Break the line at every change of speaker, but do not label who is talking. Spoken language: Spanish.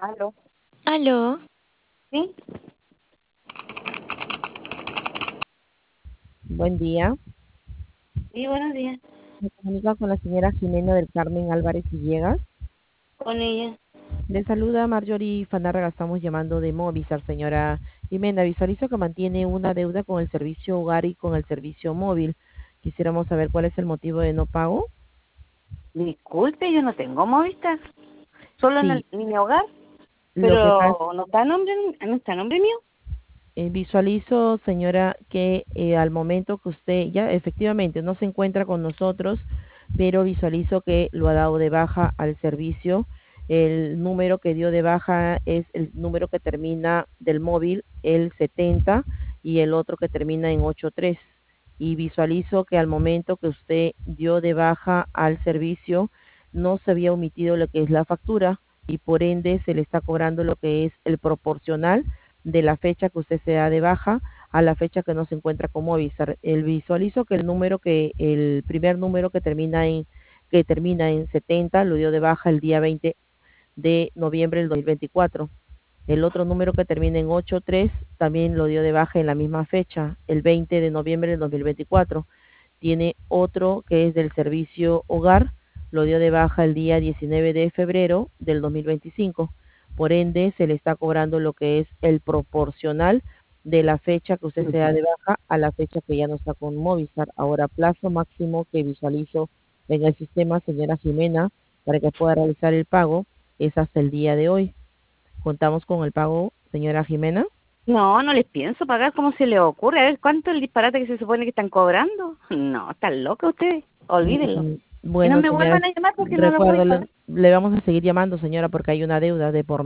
Aló.
Aló,
¿Sí?
Buen día.
Sí, buenos días.
Me comunica con la señora Jimena del Carmen Álvarez Villegas.
Con ella.
Le saluda Marjorie Fanárraga. Estamos llamando de Movistar, señora Jimena. Visualizo que mantiene una deuda con el servicio hogar y con el servicio móvil. Quisiéramos saber cuál es el motivo de no pago.
Disculpe, yo no tengo Movistar. Solo
Sí,
en mi hogar.
lo que pasa,
Pero no está a nombre mío.
visualizo, señora, que al momento que usted ya efectivamente no se encuentra con nosotros, pero visualizo que lo ha dado de baja al servicio. El número que dio de baja es el número que termina del móvil, el 70, y el otro que termina en 83. Y visualizo que al momento que usted dio de baja al servicio, no se había omitido lo que es la factura y por ende se le está cobrando lo que es el proporcional de la fecha que usted se da de baja a la fecha que no se encuentra con Movistar. El visualizo que el primer número que termina en 70 lo dio de baja el día 20 de noviembre del 2024. El otro número que termina en 83 también lo dio de baja en la misma fecha, el 20 de noviembre del 2024. Tiene otro que es del servicio hogar, lo dio de baja el día 19 de febrero del 2025. Por ende, se le está cobrando lo que es el proporcional de la fecha que usted se da de baja a la fecha que ya no está con Movistar. Ahora, plazo máximo que visualizo en el sistema, señora Jimena, para que pueda realizar el pago, es hasta el día de hoy. Contamos con el pago, señora Jimena.
No, no les pienso pagar. ¿Cómo se les ocurre? A ver, ¿cuánto es el disparate que se supone que están cobrando? No, están locos ustedes. Olvídenlo. Y no
Bueno,
me
señora,
vuelvan a llamar porque no lo voy a
recuérdale,
pagar.
le vamos a seguir llamando, señora, porque hay una deuda de por